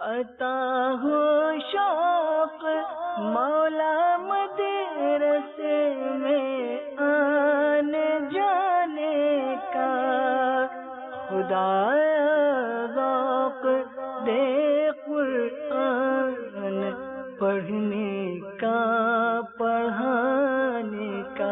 عطا ہو شوق مولا مدرسے میں آنے جانے کا، خدایا ذوق دے قرآن پڑھنے کا، پڑھانے کا۔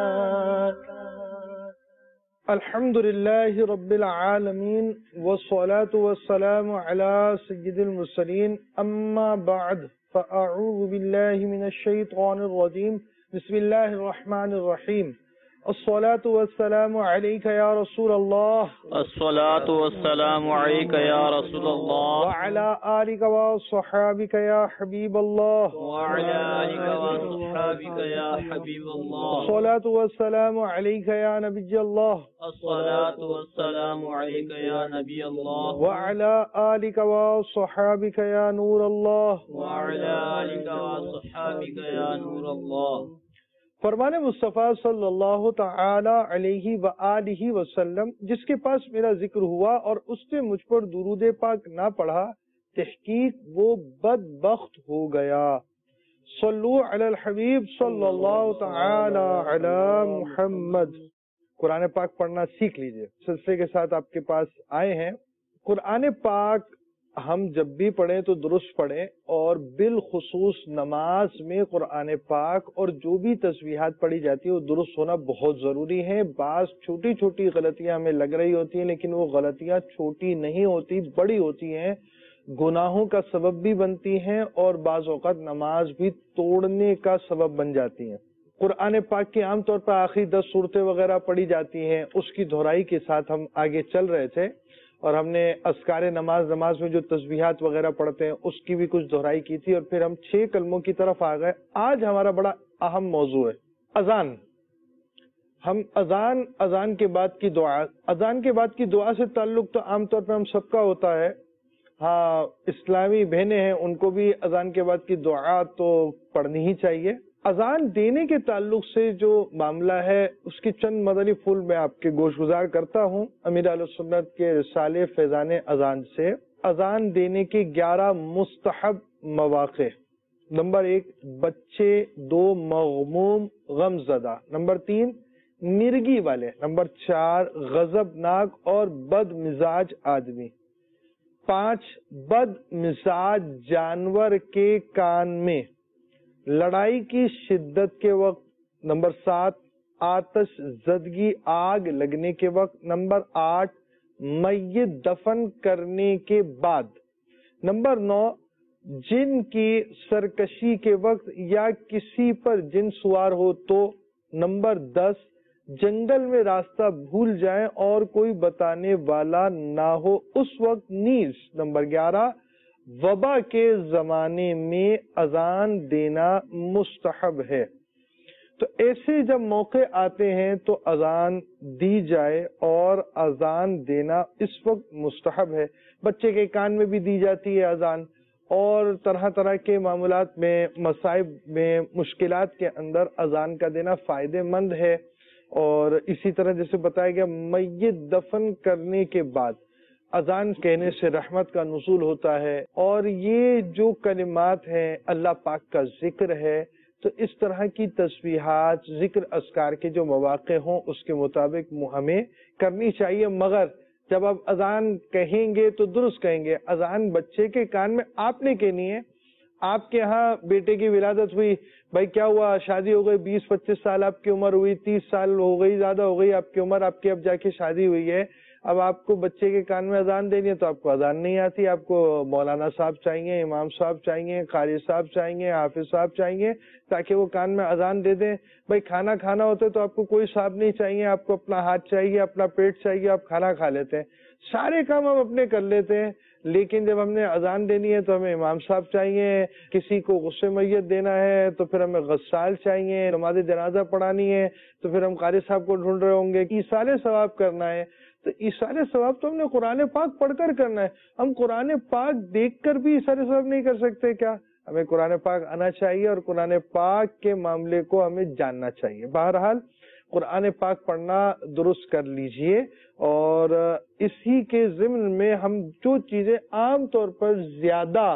الحمدللہ رب العالمین والصلاة والسلام علی سید المرسلین، اما بعد فاعوذ باللہ من الشیطان الرجیم، بسم اللہ الرحمن الرحیم۔ الصلاة والسلام علیک یا رسول اللہ، الصلاة والسلام علیک یا رسول اللہ، وعلی آلک وصحابک یا حبیب اللہ، وعلی آلک وصحابک یا حبیب اللہ، الصلاة والسلام علیک یا نبی اللہ، الصلاة والسلام علیک یا نبی اللہ، وعلی آلک وصحابک یا نور اللہ، وعلی آلک وصحابک یا نور اللہ۔ فرمان مصطفیٰ صلی اللہ تعالی علیہ وآلہ وسلم جس کے پاس میرا ذکر ہوا اور اس نے مجھ پر درود پاک نہ پڑھا، تحقیق وہ بدبخت ہو گیا۔ صلو علی الحبیب صلی اللہ تعالی علی محمد۔ قرآن پاک پڑھنا سیکھ لیجئے، سلسلے کے ساتھ آپ کے پاس آئے ہیں۔ قرآن پاک ہم جب بھی پڑھیں تو درست پڑھیں، اور بالخصوص نماز میں قرآن پاک اور جو بھی تسبیحات پڑھی جاتی ہے وہ درست ہونا بہت ضروری ہے۔ بعض چھوٹی چھوٹی غلطیاں ہمیں لگ رہی ہوتی ہیں، لیکن وہ غلطیاں چھوٹی نہیں ہوتی، بڑی ہوتی ہیں، گناہوں کا سبب بھی بنتی ہیں اور بعض اوقات نماز بھی توڑنے کا سبب بن جاتی ہیں۔ قرآن پاک کی عام طور پر آخری 10 صورتیں وغیرہ پڑھی جاتی ہیں، اس کی دہرائی کے ساتھ ہم آگے چل رہے تھے، اور ہم نے اذکار نماز میں جو تسبیحات وغیرہ پڑھتے ہیں اس کی بھی کچھ دہرائی کی تھی، اور پھر ہم 6 کلموں کی طرف آ گئے۔ آج ہمارا بڑا اہم موضوع ہے اذان۔ ہم اذان کے بعد کی دعا، اذان کے بعد کی دعا سے تعلق تو عام طور پہ ہم سب کا ہوتا ہے۔ ہاں، اسلامی بہنیں ہیں، ان کو بھی اذان کے بعد کی دعا تو پڑھنی ہی چاہیے۔ اذان دینے کے تعلق سے جو معاملہ ہے اس کی چند مدنی پھول میں آپ کے گوش گزار کرتا ہوں امیر اہل سنت کے رسالے فیضان اذان سے۔ اذان دینے کے 11 مستحب مواقع۔ نمبر 1، بچے، 2، مغموم غم زدہ، نمبر 3، مرگی والے، نمبر 4، غضبناک اور بد مزاج آدمی، 5، بد مزاج جانور کے کان میں، لڑائی کی شدت کے وقت، نمبر 7، آتش زدگی آگ لگنے کے وقت، نمبر 8، میت دفن کرنے کے بعد، نمبر 9، جن کی سرکشی کے وقت یا کسی پر جن سوار ہو تو، نمبر 10، جنگل میں راستہ بھول جائیں اور کوئی بتانے والا نہ ہو اس وقت نیز، نمبر 11، وبا کے زمانے میں اذان دینا مستحب ہے۔ تو ایسے جب موقع آتے ہیں تو اذان دی جائے، اور اذان دینا اس وقت مستحب ہے۔ بچے کے کان میں بھی دی جاتی ہے اذان، اور طرح طرح کے معاملات میں، مصائب میں، مشکلات کے اندر اذان کا دینا فائدہ مند ہے۔ اور اسی طرح جیسے بتایا گیا، میت دفن کرنے کے بعد اذان کہنے سے رحمت کا نزول ہوتا ہے، اور یہ جو کلمات ہیں اللہ پاک کا ذکر ہے، تو اس طرح کی تسبیحات، ذکر اذکار کے جو مواقع ہوں اس کے مطابق ہمیں کرنی چاہیے۔ مگر جب آپ اذان کہیں گے تو درست کہیں گے۔ اذان بچے کے کان میں آپ نے کہنی ہے۔ آپ کے ہاں بیٹے کی ولادت ہوئی، بھائی کیا ہوا، شادی ہو گئی، 20-25 سال آپ کی عمر ہوئی، 30 سال ہو گئی، زیادہ ہو گئی آپ کی عمر، آپ کی اب جا کے شادی ہوئی ہے، اب آپ کو بچے کے کان میں اذان دینی ہے تو آپ کو اذان نہیں آتی، آپ کو مولانا صاحب چاہیے، امام صاحب چاہیے، قاری صاحب چاہیے، حافظ صاحب چاہیے، تاکہ وہ کان میں اذان دے دیں۔ بھائی کھانا کھانا ہوتا ہے تو آپ کو کوئی صاحب نہیں چاہیے، آپ کو اپنا ہاتھ چاہیے، اپنا پیٹ چاہیے، آپ کھانا کھا لیتے ہیں، سارے کام ہم اپنے کر لیتے ہیں۔ لیکن جب ہم نے اذان دینی ہے تو ہمیں امام صاحب چاہیے، کسی کو غسل میت دینا ہے تو پھر ہمیں غسال چاہیے، نماز جنازہ پڑھانی ہے تو پھر ہم قاری صاحب کو ڈھونڈ رہے ہوں گے، ایصال ثواب کرنا ہے تو ایصال ثواب تو ہم نے قرآن پاک پڑھ کر کرنا ہے۔ ہم قرآن پاک دیکھ کر بھی ایصال ثواب نہیں کر سکتے کیا؟ ہمیں قرآن پاک آنا چاہیے اور قرآن پاک کے معاملے کو ہمیں جاننا چاہیے۔ بہرحال قرآن پاک پڑھنا درست کر لیجئے، اور اسی کے ضمن میں ہم جو چیزیں عام طور پر زیادہ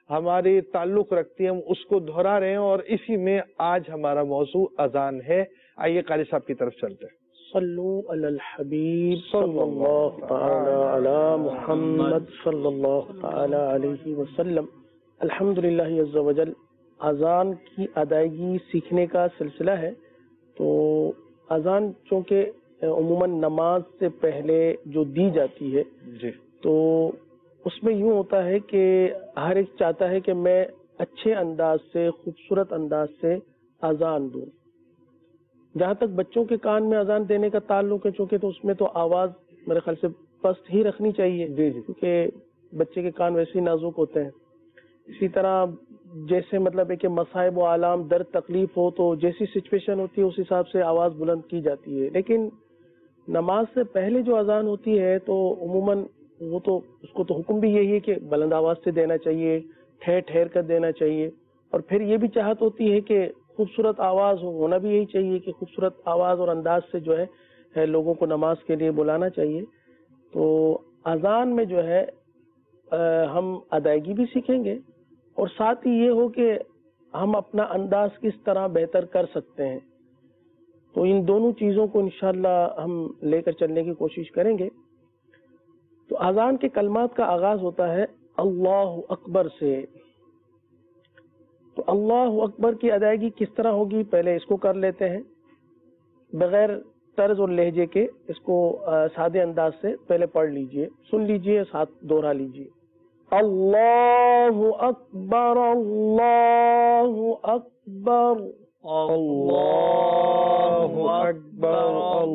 ہمارے تعلق رکھتی ہے، ہم اس کو دہرا رہے ہیں، اور اسی میں آج ہمارا موضوع اذان ہے۔ آئیے قاری صاحب کی طرف چلتے ہیں۔ صلو علی الحبیب صلی اللہ تعالی علی محمد صلی اللہ تعالی علیہ وسلم۔ الحمدللہ عز و جل، اذان کی ادائیگی سیکھنے کا سلسلہ ہے۔ تو اذان چونکہ عموماً نماز سے پہلے جو دی جاتی ہے جی، تو اس میں یوں ہوتا ہے کہ ہر ایک چاہتا ہے کہ میں اچھے انداز سے، خوبصورت انداز سے اذان دوں۔ جہاں تک بچوں کے کان میں اذان دینے کا تعلق ہے، چونکہ تو اس میں تو آواز میرے خیال سے پست ہی رکھنی چاہیے، جی جی، کیونکہ بچے کے کان ویسے ہی نازک ہوتے ہیں۔ اسی طرح جیسے مطلب ہے کہ مصائب و آلام، درد تکلیف ہو تو جیسی سچویشن ہوتی ہے اس حساب سے آواز بلند کی جاتی ہے، لیکن نماز سے پہلے جو اذان ہوتی ہے تو عموماً وہ تو اس کو تو حکم بھی یہی ہے کہ بلند آواز سے دینا چاہیے، ٹھہر ٹھہر کر دینا چاہیے، اور پھر یہ بھی چاہت ہوتی ہے کہ خوبصورت آواز ہونا بھی یہی چاہیے کہ خوبصورت آواز اور انداز سے جو ہے لوگوں کو نماز کے لیے بلانا چاہیے۔ تو اذان میں جو ہے ہم ادائیگی بھی سیکھیں گے، اور ساتھ ہی یہ ہو کہ ہم اپنا انداز کس طرح بہتر کر سکتے ہیں، تو ان دونوں چیزوں کو انشاءاللہ ہم لے کر چلنے کی کوشش کریں گے۔ تو اذان کے کلمات کا آغاز ہوتا ہے اللہ اکبر سے۔ تو اللہ اکبر کی ادائیگی کس طرح ہوگی، پہلے اس کو کر لیتے ہیں بغیر طرز اور لہجے کے، اس کو سادے انداز سے پہلے پڑھ لیجئے، سن لیجئے، ساتھ دوہرا لیجئے۔ اللہ اکبر اللہ اکبر اللہ اکبر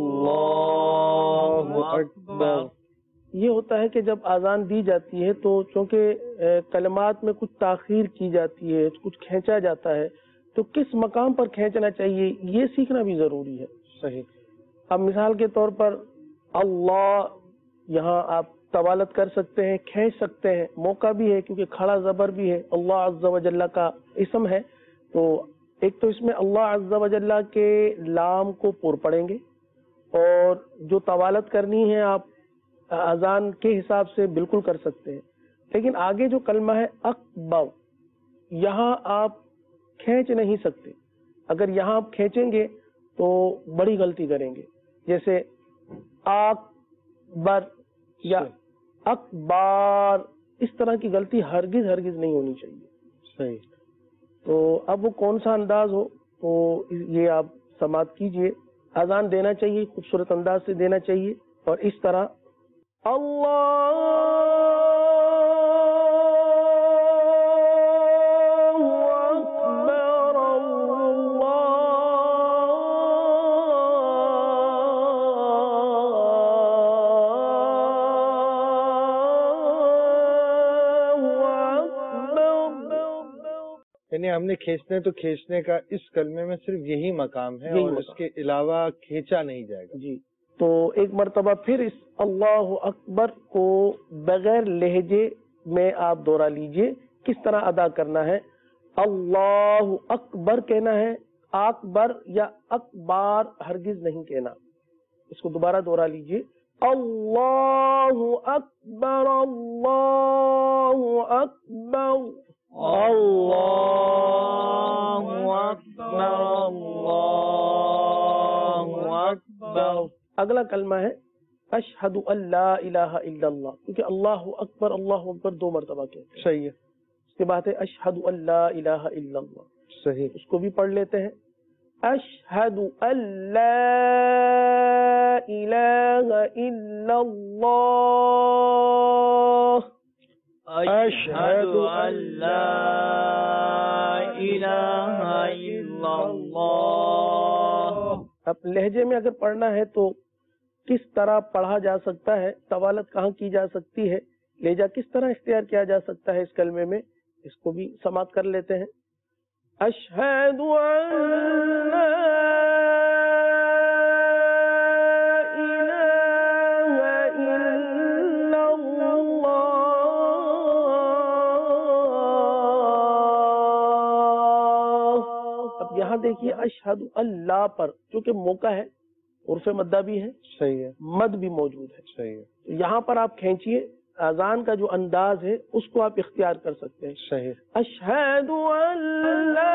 اللہ اکبر۔ یہ ہوتا ہے کہ جب اذان دی جاتی ہے تو چونکہ کلمات میں کچھ تاخیر کی جاتی ہے، کچھ کھینچا جاتا ہے، تو کس مقام پر کھینچنا چاہیے یہ سیکھنا بھی ضروری ہے۔ صحیح۔ اب مثال کے طور پر اللہ، یہاں آپ طوالت کر سکتے ہیں، کھینچ سکتے ہیں، موقع بھی ہے کیونکہ کھڑا زبر بھی ہے، اللہ عز و جل کا اسم ہے، تو ایک تو اس میں اللہ عز و جل کے لام کو پر پڑیں گے، اور جو طوالت کرنی ہے آپ اذان کے حساب سے بالکل کر سکتے ہیں، لیکن آگے جو کلمہ ہے اکبر، یہاں آپ کھینچ نہیں سکتے۔ اگر یہاں آپ کھینچیں گے تو بڑی غلطی کریں گے، جیسے اکبر یا اکبار، اس طرح کی غلطی ہرگز ہرگز نہیں ہونی چاہیے۔ صحیح۔ تو اب وہ کون سا انداز ہو تو یہ آپ سماعت کیجئے۔ اذان دینا چاہیے، خوبصورت انداز سے دینا چاہیے، اور اس طرح اللہ اکبر یعنی ہم نے کھینچنے تو کھینچنے کا اس کلمے میں صرف یہی مقام ہے، یہی اور مقام، اس کے علاوہ کھینچا نہیں جائے گا۔ جی۔ تو ایک مرتبہ پھر اس اللہ اکبر کو بغیر لہجے میں آپ دوہرا لیجئے، کس طرح ادا کرنا ہے۔ اللہ اکبر کہنا ہے، اکبر یا اکبار ہرگز نہیں کہنا۔ اس کو دوبارہ دوہرا لیجئے، اللہ اکبر اللہ اکبر اللہ اکبر اللہ اکبر۔ اگلا کلمہ ہے اشہد ان لا الہ الا اللہ، کیونکہ اللہ اکبر دو مرتبہ کہتے ہیں۔ صحیح ہے۔ اس کے بعد ہے اشہد ان لا الہ الا اللہ، صحیح۔ اس کو بھی پڑھ لیتے ہیں، اشہد ان لا الہ الا اللہ، اشہد ان لا الہ الا اللہ۔ اب لہجے میں اگر پڑھنا ہے تو کس طرح پڑھا جا سکتا ہے، طوالت کہاں کی جا سکتی ہے، لہجہ کس طرح اختیار کیا جا سکتا ہے اس کلمے میں، اس کو بھی سماعت کر لیتے ہیں۔ اشہد ان لا الہ الا اللہ۔ اب یہاں دیکھیے اشہد اللہ پر چونکہ موقع ہے، عرف مدہ بھی ہے، صحیح ہے۔ مد بھی موجود ہے، صحیح ہے۔ تو یہاں پر آپ کھینچیے اذان کا جو انداز ہے اس کو آپ اختیار کر سکتے ہیں. صحیح. اشہد ان لا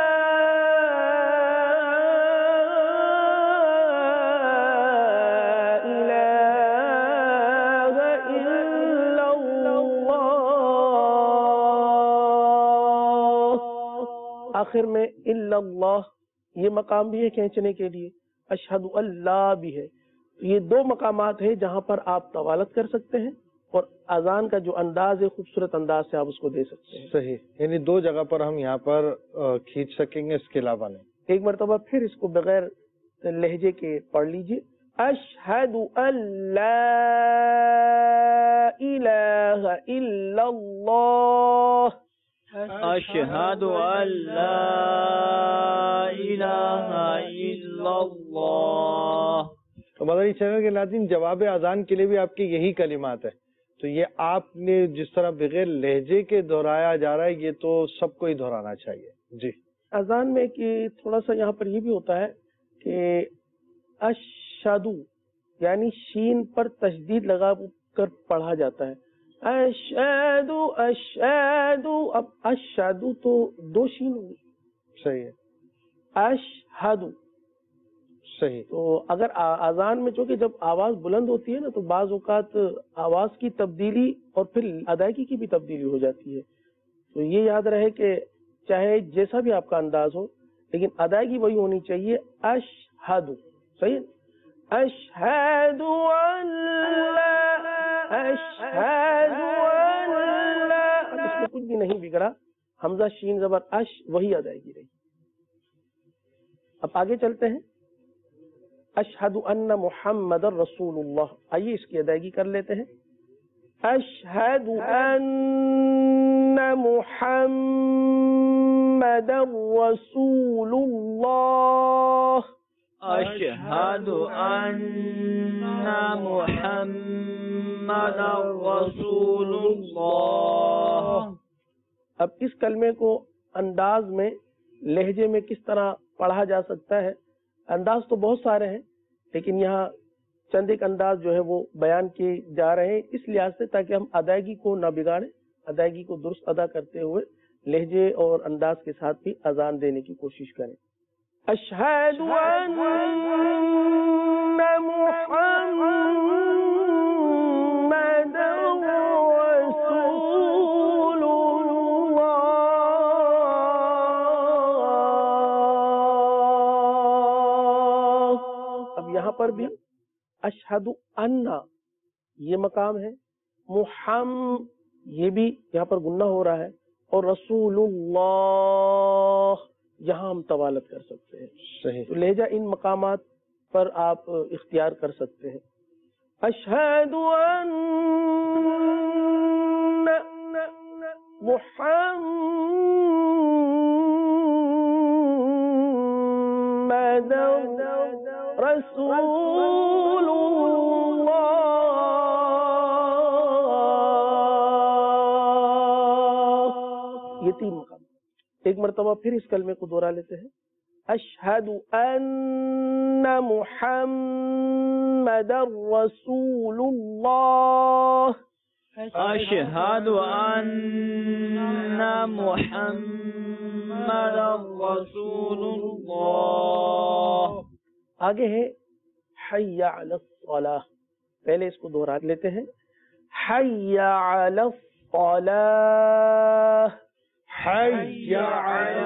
آخر میں الا اللہ یہ مقام بھی ہے کھینچنے کے لیے، اشہد اللہ بھی ہے. یہ دو مقامات ہیں جہاں پر آپ طوالت کر سکتے ہیں اور اذان کا جو انداز ہے خوبصورت انداز سے آپ اس کو دے سکتے ہیں. صحیح. یعنی دو جگہ پر ہم یہاں پر کھینچ سکیں گے، اس کے علاوہ نہیں. ایک مرتبہ پھر اس کو بغیر لہجے کے پڑھ لیجیے. اشہد ان لا الہ الا اللہ. اشہد ان لا الہ الا اللہ. تو مدنی چینل کے ناظرین، جواب اذان کے لیے بھی آپ کے یہی کلمات ہیں. تو یہ آپ نے جس طرح بغیر لہجے کے دہرایا جا رہا ہے، یہ تو سب کو ہی دہرانا چاہیے. جی. اذان میں کہ تھوڑا سا یہاں پر یہ بھی ہوتا ہے کہ اشہدو یعنی شین پر تشدید لگا کر پڑھا جاتا ہے. اشہدو اشہدو، اب اشہدو تو دو شین ہوگی. صحیح ہے. اشہدو. صحیح. تو اگر اذان میں چونکہ جب آواز بلند ہوتی ہے نا تو بعض اوقات آواز کی تبدیلی اور پھر ادائیگی کی بھی تبدیلی ہو جاتی ہے. تو یہ یاد رہے کہ چاہے جیسا بھی آپ کا انداز ہو لیکن ادائیگی وہی ہونی چاہیے. اشہدو. صحیح. اشہد ان لا اشہد ان لا، اس میں کچھ بھی نہیں بگڑا، حمزہ شین زبر اش وہی ادائیگی رہی. اب آگے چلتے ہیں. اشہد ان محمد رسول اللہ. آئیے اس کی ادائیگی کر لیتے ہیں. اشہد ان محمد رسول اللہ. اشہد ان محمد رسول اللہ. اب اس کلمے کو انداز میں لہجے میں کس طرح پڑھا جا سکتا ہے؟ انداز تو بہت سارے ہیں لیکن یہاں چند ایک انداز جو ہے وہ بیان کیے جا رہے ہیں اس لحاظ سے تاکہ ہم ادائیگی کو نہ بگاڑیں، ادائیگی کو درست ادا کرتے ہوئے لہجے اور انداز کے ساتھ بھی اذان دینے کی کوشش کریں. اشہد ان محمد رسول اللہ. اب یہاں پر بھی اشہد ان یہ مقام ہے، یہ بھی یہاں پر گنہ ہو رہا ہے، اور رسول اللہ یہاں ہم طوالت کر سکتے ہیں. صحیح. تو لہجہ ان مقامات پر آپ اختیار کر سکتے ہیں. اشہد ان محمد رسول اللہ. یہ تین مقام. ایک مرتبہ پھر اس کلمے کو دوہرا لیتے ہیں. اشہد ان محمد رسول اللہ. اشہد ان محمد رسول اللہ. آگے ہے حی علی الصلاۃ. پہلے اس کو دوہرا لیتے ہیں. حی علی الصلاۃ. حی علی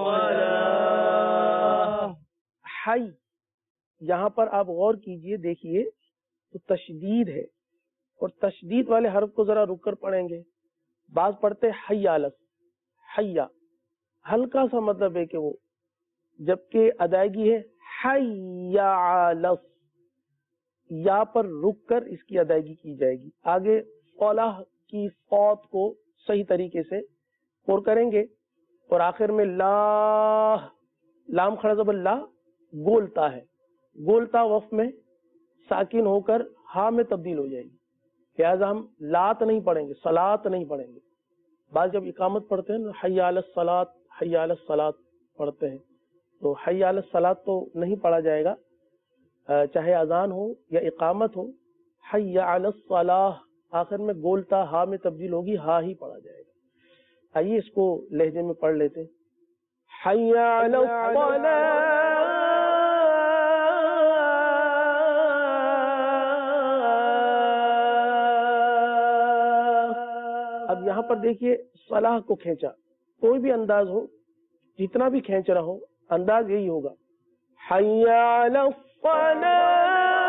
الصلاۃ. حی یہاں پر آپ غور کیجئے، دیکھیے تو تشدید ہے اور تشدید والے حرف کو ذرا رک کر پڑھیں گے. بعض پڑھتے حی علی، حیا ہلکا سا مطلب ہے کہ وہ، جبکہ ادائیگی ہے حی علی، یا پر رک کر اس کی ادائیگی کی جائے گی. آگے صلاح کی صوت کو صحیح طریقے سے اور کریں گے اور آخر میں لا، لام کھڑا زبر لا، گولتا ہے، گولتا وقف میں ساکن ہو کر ہا میں تبدیل ہو جائے گی. لہٰذا ہم لات نہیں پڑھیں گے، صلات نہیں پڑھیں گے. بعض جب اقامت پڑھتے ہیں حی علی الصلاۃ، حی علی الصلاۃ پڑھتے ہیں تو حی علی الصلاۃ تو نہیں پڑھا جائے گا، چاہے اذان ہو یا اقامت ہو. حی علی الصلاۃ آخر میں گولتا ہا میں تبدیل ہوگی، ہا ہی پڑھا جائے گا. آئیے اس کو لہجے میں پڑھ لیتے ہیں. حی علی الصلاۃ. اب یہاں پر دیکھیے صلاح کو کھینچا، کوئی بھی انداز ہو، جتنا بھی کھینچ رہا ہو انداز یہی ہوگا. حی علی الصلاۃ.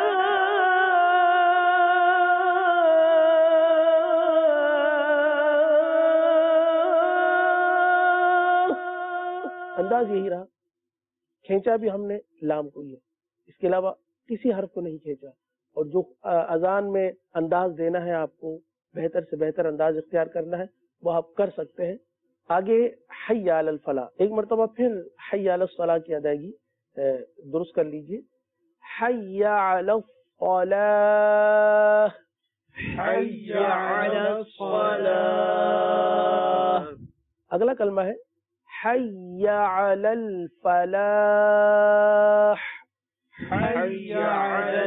انداز یہی رہا، کھینچا بھی ہم نے لام کو ہی ہے، اس کے علاوہ کسی حرف کو نہیں کھینچا. اور جو اذان میں انداز دینا ہے، آپ کو بہتر سے بہتر انداز اختیار کرنا ہے، وہ آپ کر سکتے ہیں. آگے حی علی الفلاح، ایک مرتبہ پھر حی علی الصلاح کی ادائیگی درست کر لیجئے. حی علی الصلاح. حی علی الصلاح. اگلا کلمہ ہے حی علی الفلاح. حی علی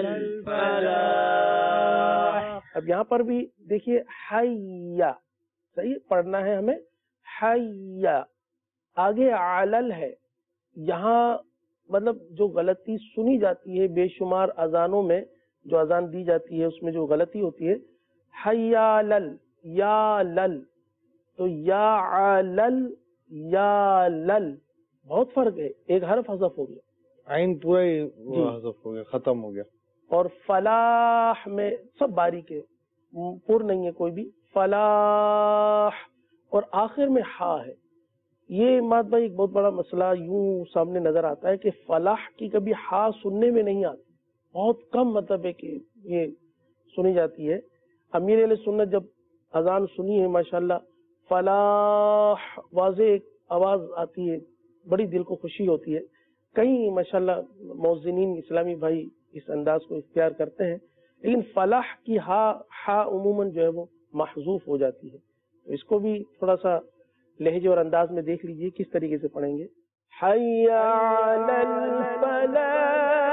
الفلاح. اب یہاں پر بھی دیکھیے حی، صحیح پڑھنا ہے ہمیں. حی آگے علل ہے، یہاں مطلب جو غلطی سنی جاتی ہے بے شمار اذانوں میں، جو اذان دی جاتی ہے اس میں جو غلطی ہوتی ہے، حی لل یا لل، تو یا علل یا لل بہت فرق ہے، ایک حرف حذف ہو گیا، عین پورا ہی حذف ہو گیا، ختم ہو گیا. اور فلاح میں سب باریک ہے، پر نہیں ہے کوئی بھی. فلاح اور آخر میں ہا ہے. یہ مات بھائی ایک بہت بڑا مسئلہ یوں سامنے نظر آتا ہے کہ فلاح کی کبھی ہا سننے میں نہیں آتی، بہت کم مطلب ہے کہ یہ سنی جاتی ہے. امیر علیہ سنت جب اذان سنی ہے ماشاءاللہ، فلاح واضح ایک آواز آتی ہے، بڑی دل کو خوشی ہوتی ہے. کئی ماشاءاللہ مؤذنین اسلامی بھائی اس انداز کو اختیار کرتے ہیں، لیکن فلاح کی ہا عموماً جو ہے وہ محذوف ہو جاتی ہے. تو اس کو بھی تھوڑا سا لہجے اور انداز میں دیکھ لیجئے کس طریقے سے پڑھیں گے. حی علی الفلاح.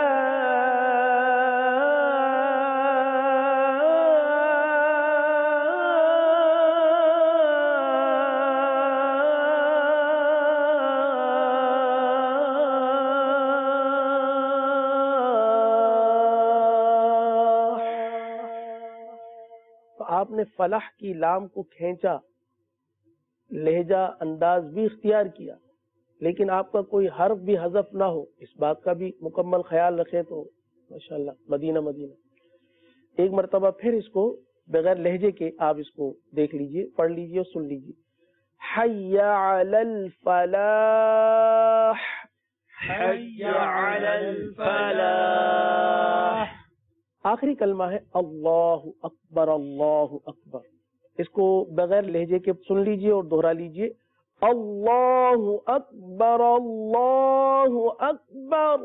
آپ نے فلاح کی لام کو کھینچا، لہجہ انداز بھی اختیار کیا، لیکن آپ کا کوئی حرف بھی حذف نہ ہو، اس بات کا بھی مکمل خیال رکھیں تو ماشاءاللہ مدینہ مدینہ. ایک مرتبہ پھر اس کو بغیر لہجے کے آپ اس کو دیکھ لیجئے، پڑھ لیجئے اور سن لیجئے. حی علی الفلاح. حی علی الفلاح. آخری کلمہ ہے اللہ اکبر. اللہ اکبر، اس کو بغیر لہجے کے سن لیجئے اور دہرا لیجئے. اللہ اکبر. اللہ اکبر.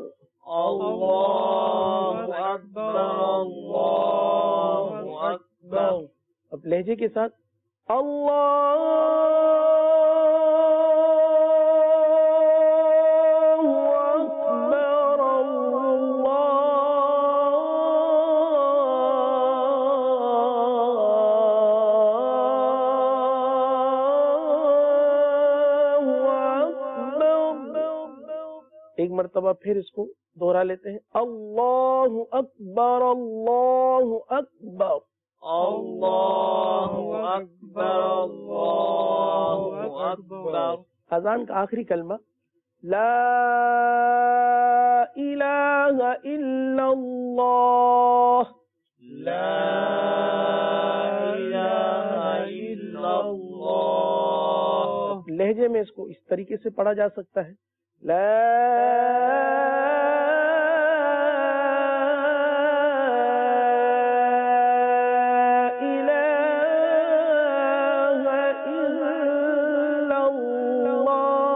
اللہ اکبر. اللہ اکبر. اب لہجے کے ساتھ اللہ ایک مرتبہ پھر اس کو دوہرا لیتے ہیں. اللہ اکبر. اللہ اکبر. اللہ اکبر. اللہ اکبر. اذان کا آخری کلمہ لا الہ الا اللہ. لا الہ الا اللہ. لہجے میں اس کو اس طریقے سے پڑھا جا سکتا ہے. لا الہ الا اللہ.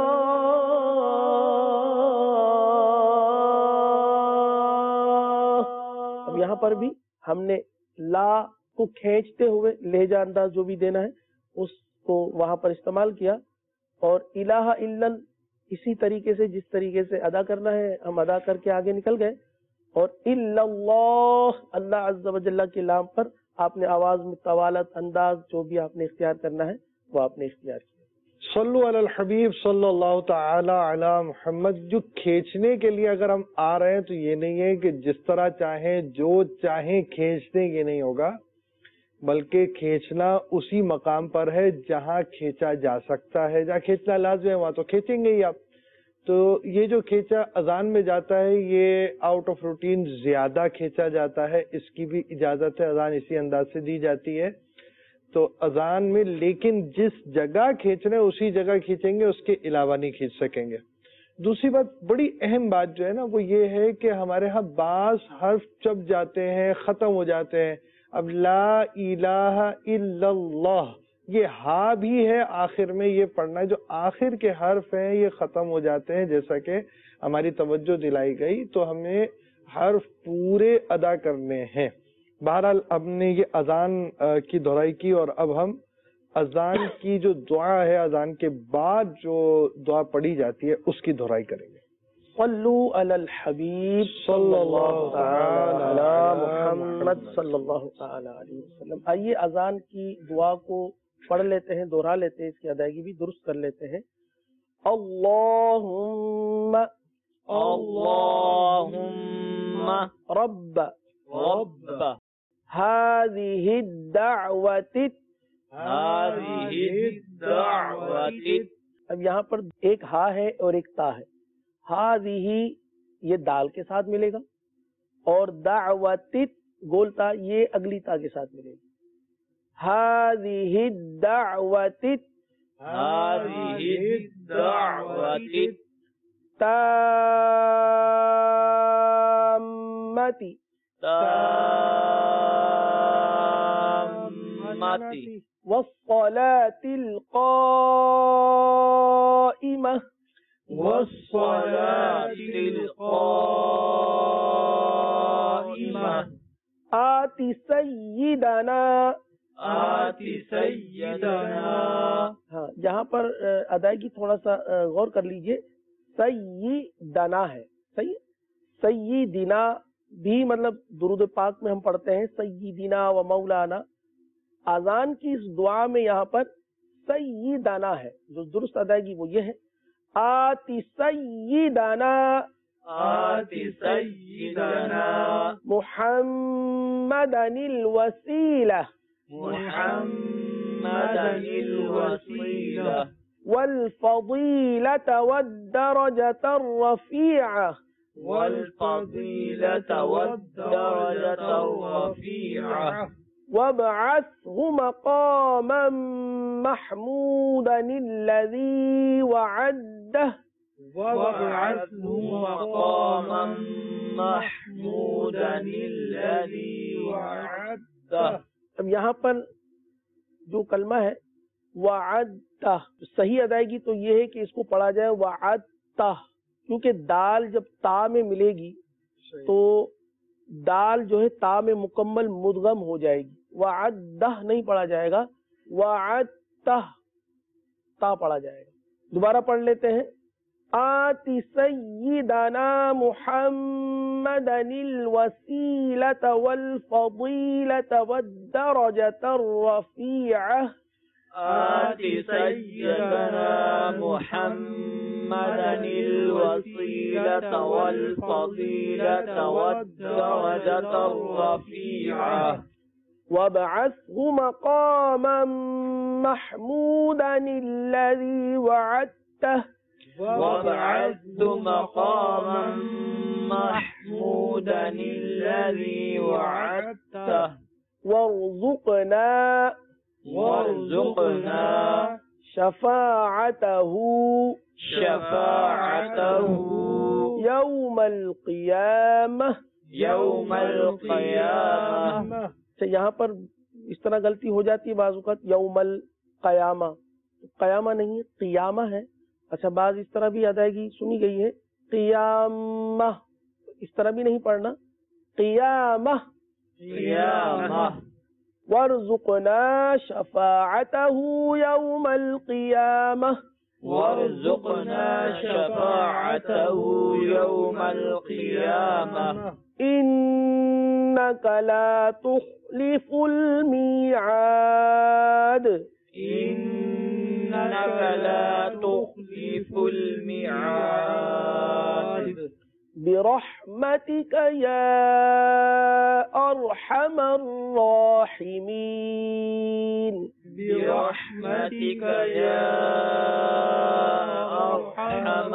اب یہاں پر بھی ہم نے لا کو کھینچتے ہوئے لہجہ انداز جو بھی دینا ہے اس کو وہاں پر استعمال کیا، اور الہ الا اسی طریقے سے جس طریقے سے ادا کرنا ہے ہم ادا کر کے آگے نکل گئے. اور الا اللہ، اللہ عز و جل کی لام پر آپ نے آواز میں طوالت، انداز جو بھی آپ نے اختیار کرنا ہے وہ آپ نے اختیار کیا۔ صلو علی الحبیب صلی اللہ تعالی علی محمد۔ جو کھینچنے کے لیے اگر ہم آ رہے ہیں تو یہ نہیں ہے کہ جس طرح چاہیں جو چاہیں کھینچ دیں، یہ نہیں ہوگا، بلکہ کھینچنا اسی مقام پر ہے جہاں کھینچا جا سکتا ہے۔ جہاں کھینچنا لازم ہے وہاں تو کھینچیں گے ہی آپ۔ تو یہ جو کھینچا اذان میں جاتا ہے یہ آؤٹ آف روٹین زیادہ کھینچا جاتا ہے، اس کی بھی اجازت ہے، اذان اسی انداز سے دی جاتی ہے۔ تو اذان میں لیکن جس جگہ کھینچ رہے ہیں اسی جگہ کھینچیں گے، اس کے علاوہ نہیں کھینچ سکیں گے۔ دوسری بات، بڑی اہم بات جو ہے نا وہ یہ ہے کہ ہمارے ہاں بعض حرف چپ جاتے ہیں، ختم ہو جاتے ہیں۔ اب لا الہ الا اللہ، یہ ہا بھی ہے آخر میں، یہ پڑھنا ہے۔ جو آخر کے حرف ہیں یہ ختم ہو جاتے ہیں، جیسا کہ ہماری توجہ دلائی گئی، تو ہمیں حرف پورے ادا کرنے ہیں۔ بہرحال اب نے یہ اذان کی دہرائی کی، اور اب ہم اذان کی جو دعا ہے، اذان کے بعد جو دعا پڑھی جاتی ہے اس کی دہرائی کریں گے۔ صلو علی الحبیب صلی اللہ تعالی علی محمد صلی اللہ تعالی علیہ وسلم۔ آئیے اذان کی دعا کو پڑھ لیتے ہیں، دہرا لیتے ہیں، اس کی ادائیگی بھی درست کر لیتے ہیں۔ اللہم اللہم رب رب هذه الدعوة، هذه الدعوة۔ اب یہاں پر ایک ہا ہے اور ایک تا ہے۔ هذه یہ دال کے ساتھ ملے گا، اور دعوت گولتا یہ اگلی تا کے ساتھ ملے گا۔ هذه الدعوة هذه الدعوة تامة تامة والصلاة القائمة والصلاة القائمة آت سیدنا آت سیدنا۔ ہاں، یہاں پر ادائیگی تھوڑا سا غور کر لیجئے، سیدنا ہے، صحیح، سیدنا بھی مطلب درود پاک میں ہم پڑھتے ہیں سیدنا و مولانا۔ اذان کی اس دعا میں یہاں پر سیدنا ہے، جو درست ادائیگی وہ یہ ہے، آت سیدنا آت سیدنا محمدا الوسیلہ محمدا الوسیلہ والفضیلة والدرجة الرفیعة والفضیلة والدرجة الرفیعة وابعثه مقاما محمودا الذي وعده وابعثه مقاما محمودا الذي وعده۔ اب یہاں پر جو کلمہ ہے وعدتہ، صحیح ادائیگی تو یہ ہے کہ اس کو پڑھا جائے وعدتہ، کیونکہ دال جب تا میں ملے گی تو دال جو ہے تا میں مکمل مدغم ہو جائے گی، وعدہ نہیں پڑھا جائے گا، وعدتہ تا پڑھا جائے گا۔ دوبارہ پڑھ لیتے ہیں، آت سیدنا محمدا الوسیلة والفضیلة والدرجة الرفیعة آت سیدنا محمدا الوسیلة والفضیلة والدرجة الرفیعة وابعثه مقاما محمودا الذي وعدته وابعثه مقاما محمودا الذي وعدته وارزقنا شفاعته يوم القيامة اچھا، یہاں پر اس طرح غلطی ہو جاتی ہے بعض اوقات، یوم القیامہ، قیامہ نہیں ہے قیامہ ہے۔ اچھا، بعض اس طرح بھی ادائیگی سنی گئی ہے قیامہ، اس طرح بھی نہیں پڑھنا، قیامہ وارزقنا شفاعته يوم القيامة إن إنك لا تخلف الميعاد إنك لا تخلف الميعاد برحمتك يا أرحم الراحمين برحمتك يا أرحم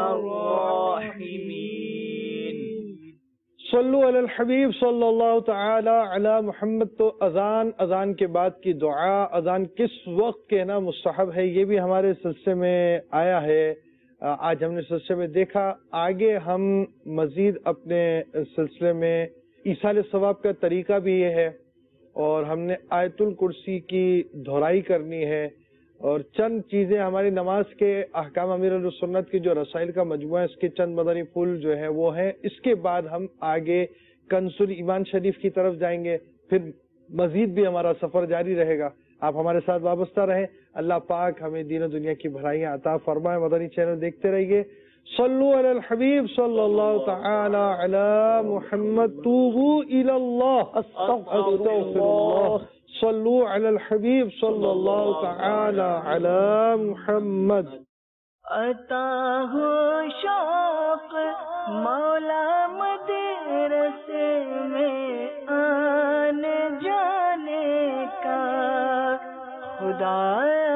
الراحمين صلو علی الحبیب صلی اللہ تعالی علی محمد. تو اذان کے بعد کی دعا اذان کس وقت کہنا مستحب ہے یہ بھی ہمارے سلسلے میں آیا ہے. آج ہم نے سلسلے میں دیکھا. آگے ہم مزید اپنے سلسلے میں ایصال ثواب کا طریقہ بھی یہ ہے اور ہم نے آیت الکرسی کی دہرائی کرنی ہے اور چند چیزیں ہماری نماز کے احکام امیر السنت کی جو رسائل کا مجموعہ ہے اس کے چند مدنی پھول جو ہے وہ ہیں. اس کے بعد ہم آگے کنز الایمان شریف کی طرف جائیں گے. پھر مزید بھی ہمارا سفر جاری رہے گا. آپ ہمارے ساتھ وابستہ رہیں. اللہ پاک ہمیں دین و دنیا کی بھلائیاں عطا فرمائے. مدنی چینل دیکھتے رہیے. صلو علی الحبیب صلی اللہ تعالی علی محمد. توبوا الی اللہ استغفر اللہ. صلو علی الحبیب صلی اللہ تعالی علی محمد. عطا ہو شوق مولا مدرسے میں آنے جانے کا خدا